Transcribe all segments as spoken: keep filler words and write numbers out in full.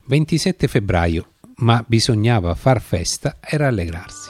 ventisette febbraio, ma bisognava far festa e rallegrarsi.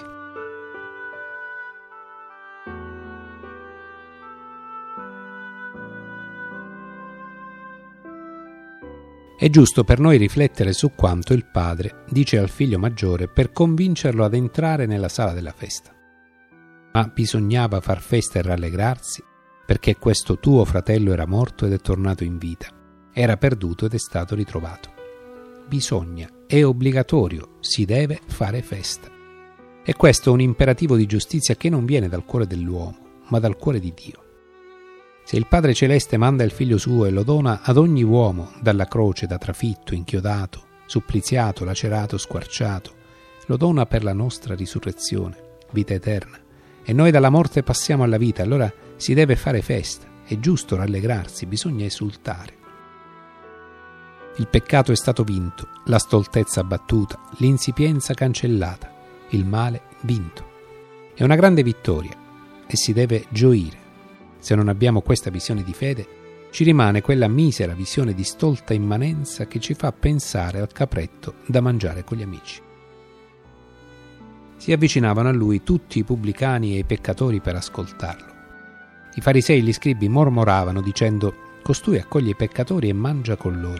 È giusto per noi riflettere su quanto il padre dice al figlio maggiore per convincerlo ad entrare nella sala della festa. Ma bisognava far festa e rallegrarsi perché questo tuo fratello era morto ed è tornato in vita, era perduto ed è stato ritrovato. Bisogna, è obbligatorio, si deve fare festa. E questo è un imperativo di giustizia che non viene dal cuore dell'uomo, ma dal cuore di Dio. Se il Padre Celeste manda il Figlio suo e lo dona ad ogni uomo dalla croce, da trafitto, inchiodato, suppliziato, lacerato, squarciato, lo dona per la nostra risurrezione, vita eterna, e noi dalla morte passiamo alla vita, allora si deve fare festa, è giusto rallegrarsi, bisogna esultare. Il peccato è stato vinto, la stoltezza abbattuta, l'insipienza cancellata, il male vinto. È una grande vittoria e si deve gioire. Se non abbiamo questa visione di fede, ci rimane quella misera visione di stolta immanenza che ci fa pensare al capretto da mangiare con gli amici. Si avvicinavano a lui tutti i pubblicani e i peccatori per ascoltarlo. I farisei e gli scribi mormoravano dicendo: «Costui accoglie i peccatori e mangia con loro».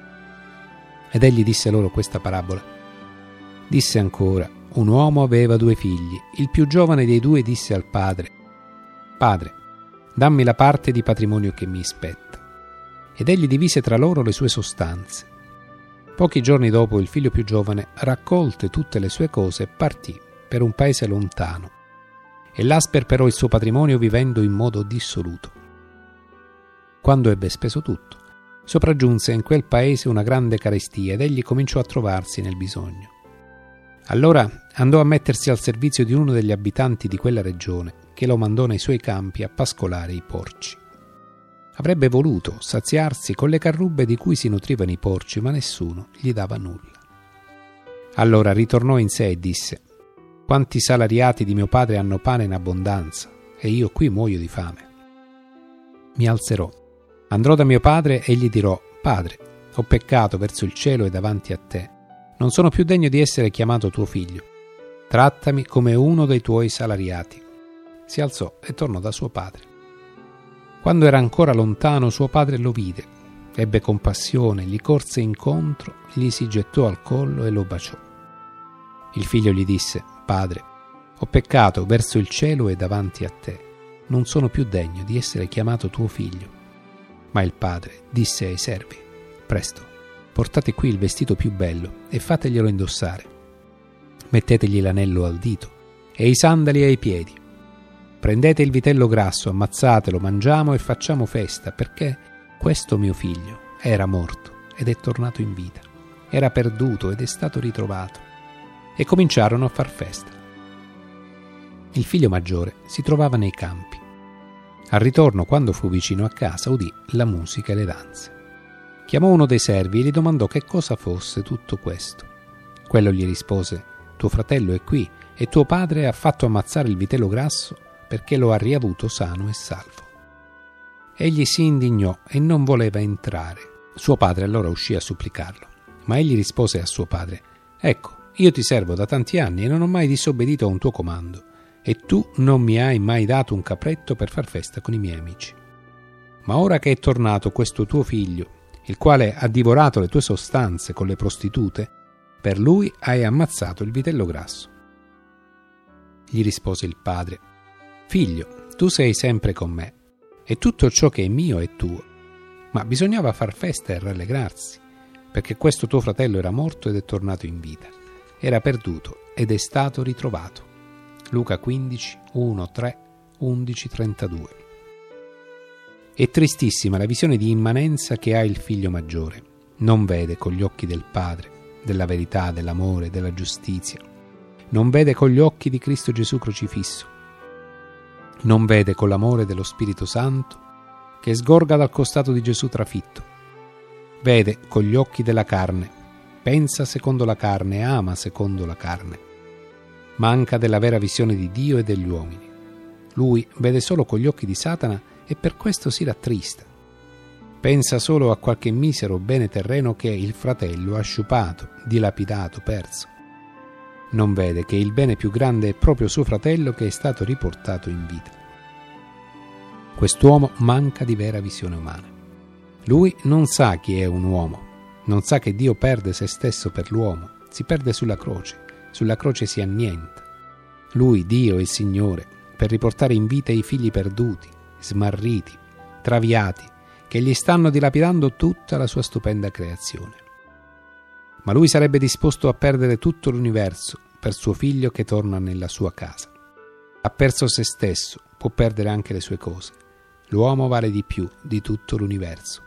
Ed egli disse loro questa parabola. Disse ancora: «Un uomo aveva due figli. Il più giovane dei due disse al padre: Padre, dammi la parte di patrimonio che mi spetta». Ed egli divise tra loro le sue sostanze. Pochi giorni dopo il figlio più giovane raccolte tutte le sue cose e partì per un paese lontano. E là sperperò il suo patrimonio vivendo in modo dissoluto. Quando ebbe speso tutto, sopraggiunse in quel paese una grande carestia ed egli cominciò a trovarsi nel bisogno. Allora andò a mettersi al servizio di uno degli abitanti di quella regione, che lo mandò nei suoi campi a pascolare i porci. Avrebbe voluto saziarsi con le carrubbe di cui si nutrivano i porci, ma nessuno gli dava nulla. Allora ritornò in sé e disse: «Quanti salariati di mio padre hanno pane in abbondanza, e io qui muoio di fame. Mi alzerò, andrò da mio padre e gli dirò: Padre, ho peccato verso il cielo e davanti a te. Non sono più degno di essere chiamato tuo figlio. Trattami come uno dei tuoi salariati». Si alzò e tornò da suo padre. Quando era ancora lontano, suo padre lo vide, ebbe compassione, gli corse incontro, gli si gettò al collo e lo baciò. Il figlio gli disse: «Padre, ho peccato verso il cielo e davanti a te. Non sono più degno di essere chiamato tuo figlio». Ma il padre disse ai servi: «Presto, portate qui il vestito più bello e fateglielo indossare. Mettetegli l'anello al dito e i sandali ai piedi. Prendete il vitello grasso, ammazzatelo, mangiamo e facciamo festa, perché questo mio figlio era morto ed è tornato in vita, era perduto ed è stato ritrovato». E cominciarono a far festa. Il figlio maggiore si trovava nei campi. Al ritorno, quando fu vicino a casa, udì la musica e le danze. Chiamò uno dei servi e gli domandò che cosa fosse tutto questo. Quello gli rispose: «Tuo fratello è qui e tuo padre ha fatto ammazzare il vitello grasso perché lo ha riavuto sano e salvo». Egli si indignò e non voleva entrare. Suo padre allora uscì a supplicarlo, ma egli rispose a suo padre: «Ecco, io ti servo da tanti anni e non ho mai disobbedito a un tuo comando, e tu non mi hai mai dato un capretto per far festa con i miei amici. Ma ora che è tornato questo tuo figlio, il quale ha divorato le tue sostanze con le prostitute, per lui hai ammazzato il vitello grasso». Gli rispose il padre: «Figlio, tu sei sempre con me, e tutto ciò che è mio è tuo. Ma bisognava far festa e rallegrarsi, perché questo tuo fratello era morto ed è tornato in vita, era perduto ed è stato ritrovato». Luca quindici, uno, tre, undici, trentadue. È tristissima la visione di immanenza che ha il figlio maggiore. Non vede con gli occhi del Padre, della verità, dell'amore, della giustizia. Non vede con gli occhi di Cristo Gesù crocifisso. Non vede con l'amore dello Spirito Santo che sgorga dal costato di Gesù trafitto. Vede con gli occhi della carne, pensa secondo la carne, ama secondo la carne. Manca della vera visione di Dio e degli uomini. Lui vede solo con gli occhi di Satana e per questo si rattrista. Pensa solo a qualche misero bene terreno che il fratello ha sciupato, dilapidato, perso. Non vede che il bene più grande è proprio suo fratello che è stato riportato in vita. Quest'uomo manca di vera visione umana. Lui non sa chi è un uomo, non sa che Dio perde se stesso per l'uomo, si perde sulla croce, sulla croce si annienta. Lui, Dio, il Signore, per riportare in vita i figli perduti, smarriti, traviati, che gli stanno dilapidando tutta la sua stupenda creazione. Ma lui sarebbe disposto a perdere tutto l'universo per suo figlio che torna nella sua casa. Ha perso se stesso, può perdere anche le sue cose. L'uomo vale di più di tutto l'universo.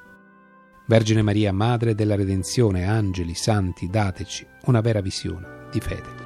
Vergine Maria, Madre della Redenzione, angeli, santi, dateci una vera visione di fede.